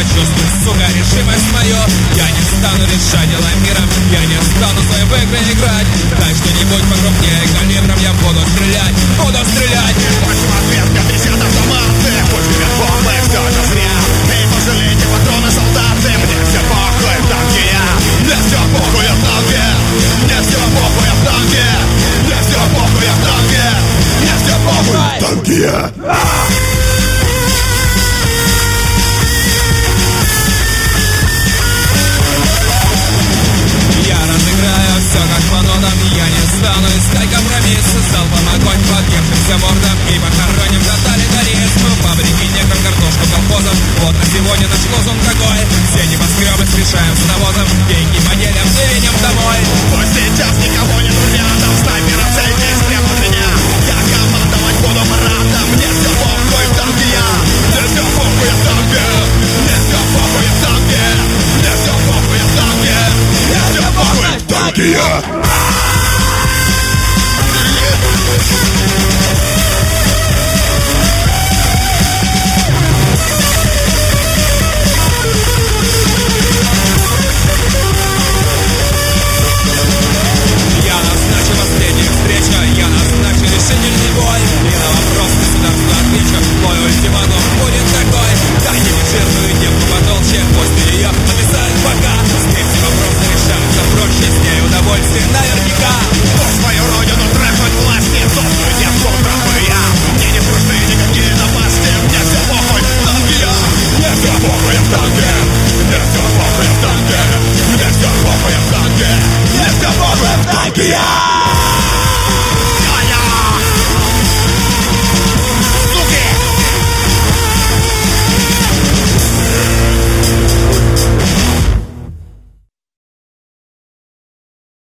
чувствуй, сука, решимость мою. Я не стану решать дела мира, я не стану свои в игры играть. Дай что-нибудь покрупнее калибром, я буду стрелять, буду стрелять. Вашим ответка трясет автоматы, пусть горят бомбы, все это зря. Эй, пожалейте патроны, солдаты, мне все похуй, в танке я. Мне все похуй, я в танке. Мне все похуй, я в танке. Мне все похуй, я в танке. Мне все похуй, в танке я. Я разыграю все как по нотам, я не стану искать компромиссы. Залпом огонь по въевшимся мордам и похороним тоталитаризм. Фабрики некром, картошку колхозом, вот на сегодня наш лозунг такой. Все небоскребы смешаем с навозом, деньги поделим, двинем домой. Пусть сейчас никого нет рядом, снайпером цельнее слева от меня. Я командовать буду маратом, мне все похуй, в танке я. Мне все похуй, я в танке. Мне все похуй, я в танке. Мне все похуй, я в танке. Мне все похуй, в танке я. Я назначу последнюю встречу, я назначу решительный бой. И на вопрос государства отвечу, мой ультиматум будет такой. Дайте мне жирную девку потолще, после ее написать пока. С ней все вопросы решаются проще, с ней удовольствие наверняка. Пусть свою родину трахнуть власти, собственную девку трахаю я. Мне не нужны никакие напасти, мне все похуй, в танке я. Мне все похуй, я в танке. Мне все похуй, я в танке. Мне все похуй, я в танке. Мне все похуй, в танке я.